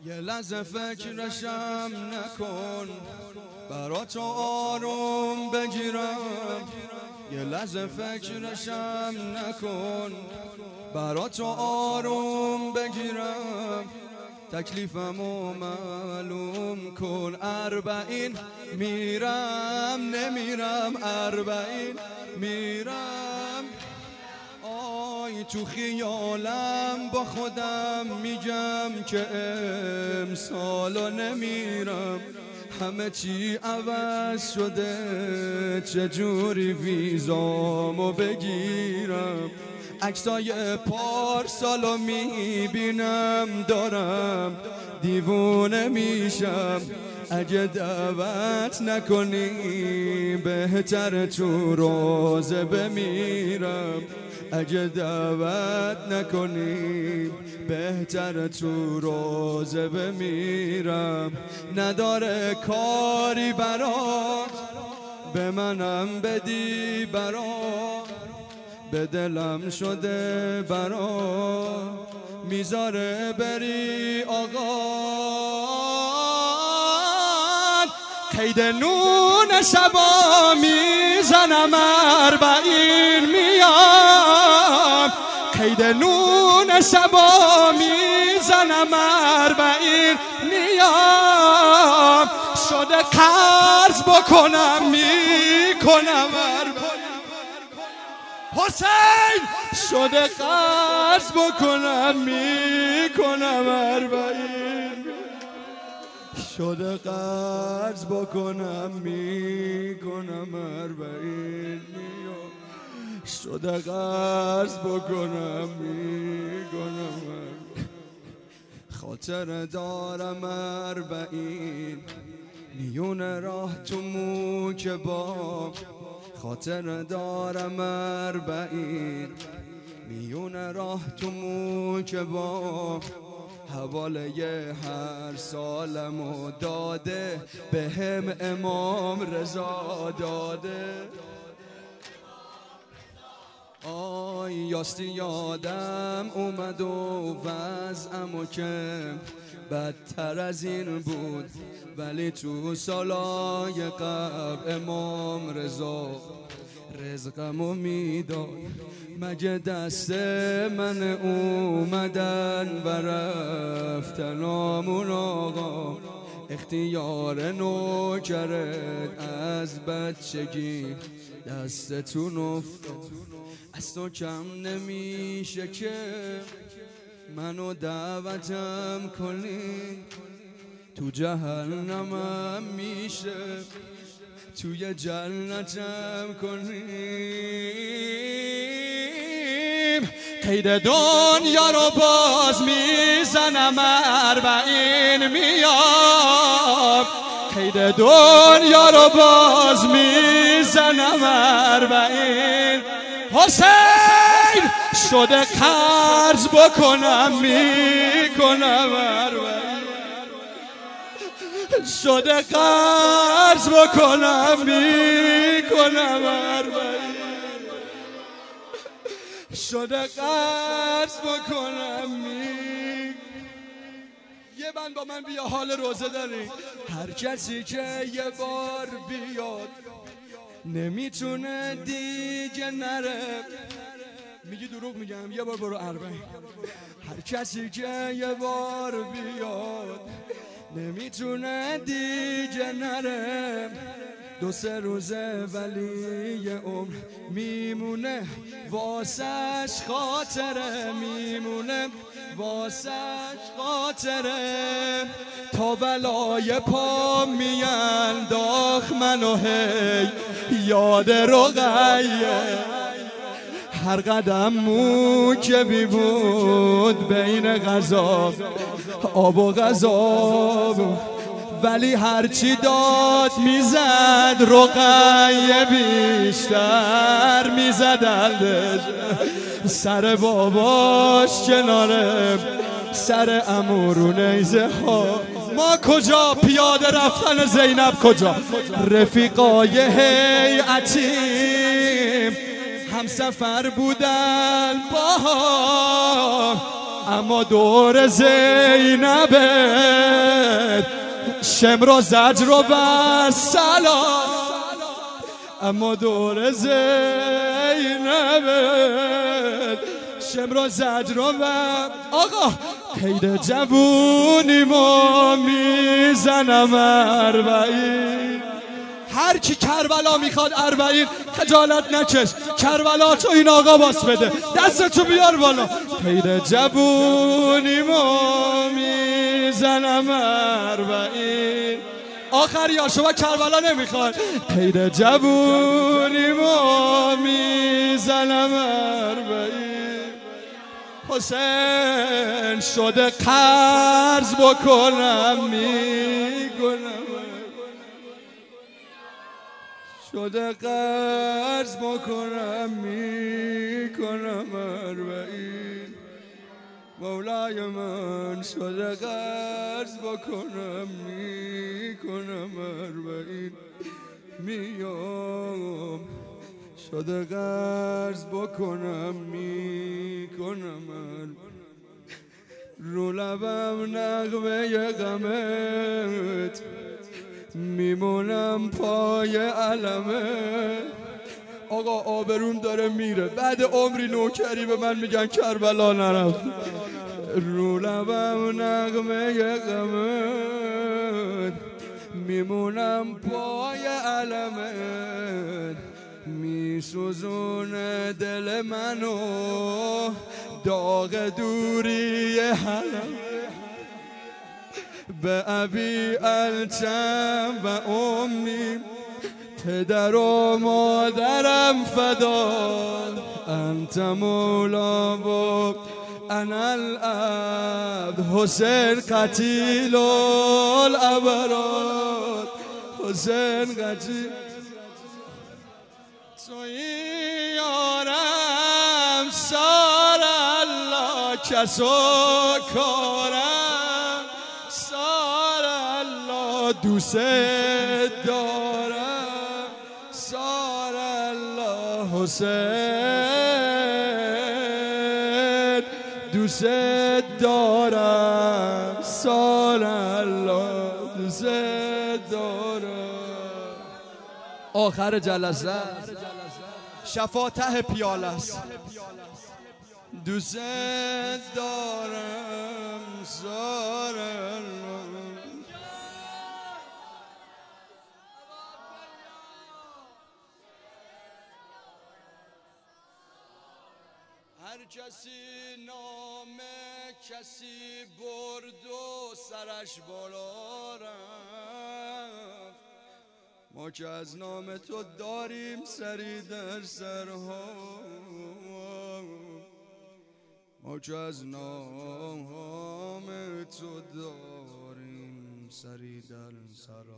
یه لحظه فکرشم نکن، برا تو آروم بگیرم. یه لحظه فکرشم نکن، برا تو آروم بگیرم. تکلیفمو معلوم کن، 40 میرم نمیرم، 40 میرم. آی تو خیالم با خودم میگم که امسالو نمیرم. همه چی عوض شده، چجوری ویزامو بگیرم؟ عکسای پارسالو میبینم، دارم دیوونه میشم. اگه دعوت نکنی بهتر تو روزه بمیرم. اگه دعوت نکنی بهتر تو روزه بمیرم. نداره کاری برات، به منم بدی برات. به دلم شده برات، میذاره بری آقا. قید نون شبا میزنم، 40 میام. قید نون شبا میزنم، 40 میام. شده قرض بکنم میکنم، 40 حسین شده قرض بکنم میکنم، 40 شده قرض بکنم میکنم، 40 میام. شده قرض بکنم میکنم. خاطر دارم 40 میون راه تو موکبام. خاطر دارم 40 میون راه تو موکبام. حواله هر سالمو داده بهم امام رضا داده. آی یاستی یادم اومد و وضعمو که بدتر از این بود، ولی تو سالای قبل امام رضا رزقمو میداد. مگه دست من اومدن و رفتن آمون آقا؟ اختیار نوکرت از بچگی دستتون افتاد. از تو کم نمیشه که منو دعوتم کنی. تو جهنمم میشه توی جنتم کنیم. قید دنیا رو باز میزنم، 40 میام. قید دنیا رو باز میزنم، 40 حسین شده قرض بکنم میکنم، 40 شده قرض بکنم میکنم، 40 شده قرض بکنم یه بند با من بیا، حال روزه داری. هر کسی که یه بار بیاد نمیتونه دیگه نره. میگی دروغ میگم، یه بار برو 40. هر کسی که یه بار بیاد نمیتونه دیگه نره. 2-3 روزه ولی عمر میمونه واسش خاطره، میمونه واسش خاطره. تا ولای پا میانداخت منو هی یاد رقیه. هر قدم موکبی بود بین غذا آب و غذا، ولی هرچی داد میزد رقیه بیشتر میزد دلش. سر باباش کناره، سر عمو رو نیزه ها. ما کجا پیاده رفتن زینب کجا؟ رفیقای هیئتی هم سفر بودن با اما دور زینب شمر و زجر و سلام، اما دور زینب شمر و زجر و آقا قید جوونی ما میزنم 40. هر کی کربلا میخواد 40 خجالت نکش، کربلا تو این آقا باس بده، دستتو بیار بالا. قید جوونی ما میزنم 40. آخری ها شما کربلا نمیخواد. قید جوونی ما میزنم 40. حسین شده قرض بکنم میکنم، شده قرض بکنم میکنم 40. مولای من شده قرض بکنم میکنم 40. میام شده قرض بکنم میکنم، رو لبم نغمه غمت میمونم پای علمت. آقا آبروم داره میره، بعد عمری نوکری به من میگن کربلا نرفت. رو لبم نغمه غمت میمونم پای علمت، میسوزونه دل منو داغ دوری حرم. به ابی الچم و امی پدر و مادرم فدا، انت مولا و انا العبد. حسین قتیل الابرار، حسین قتیل تویی یارم سار الله کس و کارم، سار الله دوست دارم، سار الله حسین دوست دارم، سار الله دوست دارم. آخر جلسه شفا ته پیاله است. دوست دارم سار الله. هر کسی نام کسی برد و سرش بالا رفت، ما که از نام تو داریم سری در سرها، ما که از نام تو داریم سری در سرها.